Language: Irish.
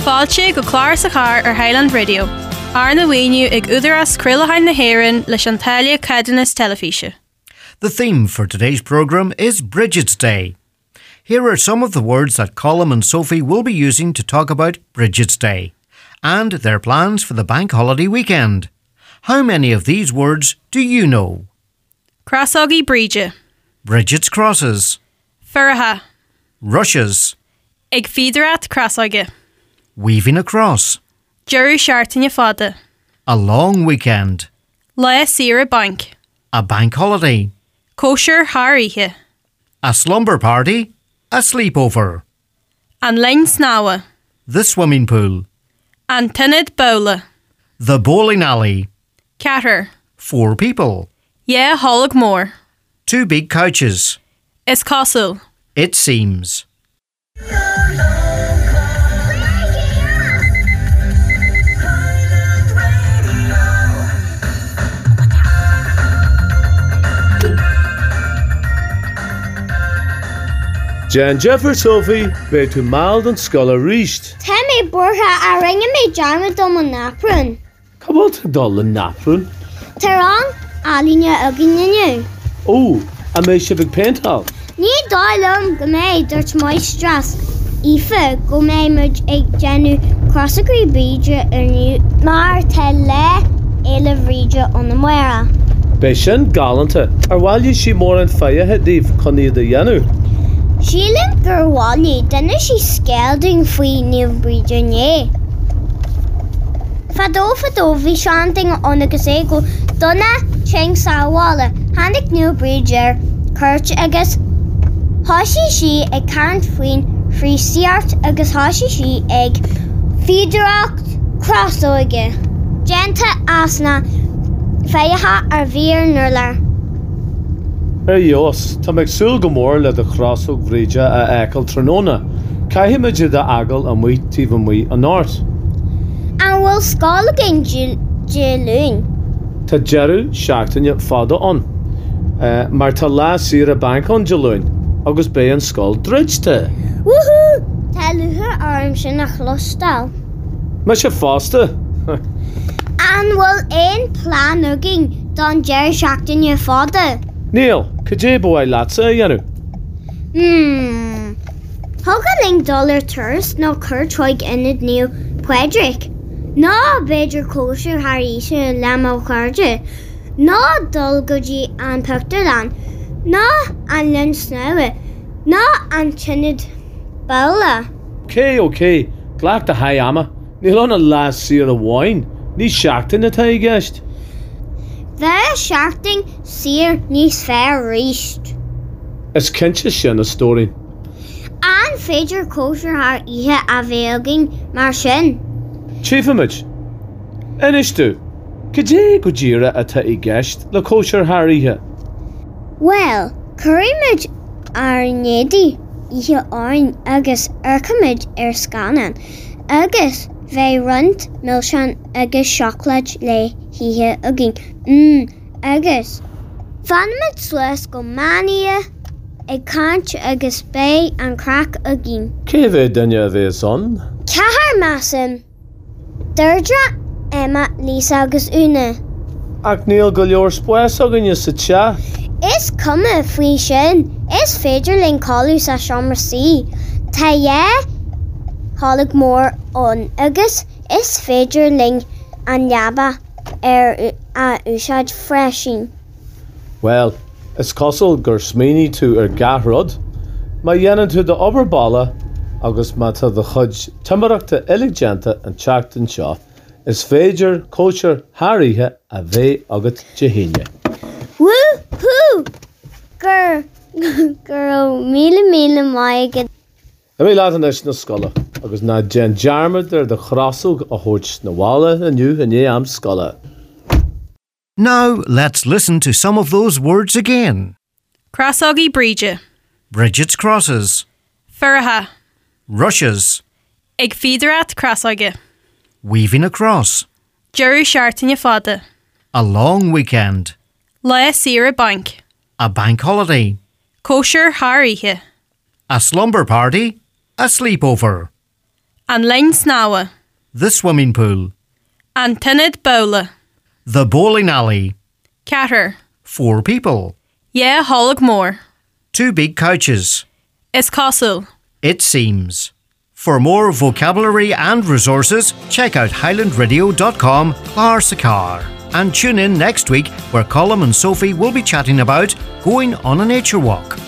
Fáilte go chlár sa char ar Highland Radio. Arna Wainu ag Udaras Crillahain na Héireann le Chantalia Cadanas Telefíse. The theme for today's programme is Bridget's Day. Here are some of the words that Colm and Sophie will be using to talk about Bridget's Day and their plans for the bank holiday weekend. How many of these words do you know? Crossogi Bridget. Bridget's crosses. Furaha. Rushes. Ag Fiderat Crossogi. Weaving across. Jerry Shartanya Fada. A long weekend. Laia Sira Bank. A bank holiday. Kosher Harihe. A slumber party. A sleepover. An Lein Snawa. The swimming pool. An Tinid Bowla. The bowling alley. Catter. 4 people. Yeah, Hollig Moore. 2 big couches. Is Castle. It seems. Jan Jeffer Sophie, be to mild and scholar reached. Tá mé bortha a ringe mé dearmad dom an napran. Cabot dul an napran. Tarán alíne agin nniu. Oh, a mé sibig penthal. Ní dáilm go mé dúirt mai stras. Ife go mé muid ag genu crossagrí bídre arniu mar te le éile bhrídre an na muire. Be sin galanta, ar bhaile sí mór an fire hedíh coníad a dhéanú. Sílim gur bháilú duna sí scéalding faoi níomh brídre né. Fadó bhí seanting an agus é go donna ching sáhála hannig níomh brídre cuirt agus háisí sí ag carant faoin frí siart agus háisí sí ag fiadreacht crosóige. Genta asna féiche ar bhír nuair. Yos, tá meid súil go mór le de chrásúg bhríide a eiceil tróna. Caithimiid de agal a muid tíh muid an áirt. An bhfuil scáilagin dúlún. Tá jeú seachtaine fada an. Mar tá lá siar a bank an dúlún, agus bé an scáil dridte. Woohoo! Tá luthar arm sin nach chlostal. Me sé fásta. An bhfuil éon plán agin don deir seachtaine fada. Neil, could you boy lads dhéanú? Thugaling dollar tourist nó chuirthaig inad níl Puedric. Ná beidir cóisiú haríise le má chuirde. Ná dul godí an Puchterland. Ná an linn snáwe. Ná an tinid bowla. Okay, glach de hai ama. Níl an a lás siar a bháin. Ní seachtain na tá I gceist. Bheith seachting siar níos fearr ríist. Is cinse sin a stórin. An féidir cóisiú thar ihe a bhéalgin mar sin. Chiefimid, Inistú, could you go jíra a tá I gceist le cóisiúr thar Well, curimid ar nédi ihe áin agus arcamid ar scanan, agus bheith runt milsean agus sioclad le hithe agin. Agus fanmid suas go mania ag cant agus bé an crack agin. Cé bheith dunne a bheith son? Cahar masim. Deirdre Emma Lisa agus Una. Ach níl go leor spuas agan sa tia. Is cuma faoi sin, is féidir len cáú sa seomra sí. Tá hálag mór an agus is féidir ling an leaba ar a úsáid freisin. Well, is cosol gur smíní tú ar gathrod, ma dhéanann tú de oberballa agus ma tá de chud timarachta eleganta an teachtain seo, is féidir cóisiúr thairíthe a bheith agat de híine. Woo-hoo! Gur míle maigad. A mé látan is na scola, agus na Jan Jarmad ar de chrásúg a thuirt na bhála aniu in am scola. Now let's listen to some of those words again. Crossogi Bridget. Bridget's crosses. Furaha. Rushes. Ag Fiderat Crossogi. Weaving across. Jerry Shartanya Fada. A long weekend. Laia Sira Bank. A bank holiday. Kosher Harihe. A slumber party. A sleepover. An lein snawa. The swimming pool. An tinnid bowla. The bowling alley. Catter. 4 people. Yeah, hollig more. 2 big couches. Is castle. It seems. For more vocabulary and resources, check out highlandradio.com/Sakar and tune in next week where Colm and Sophie will be chatting about going on a nature walk.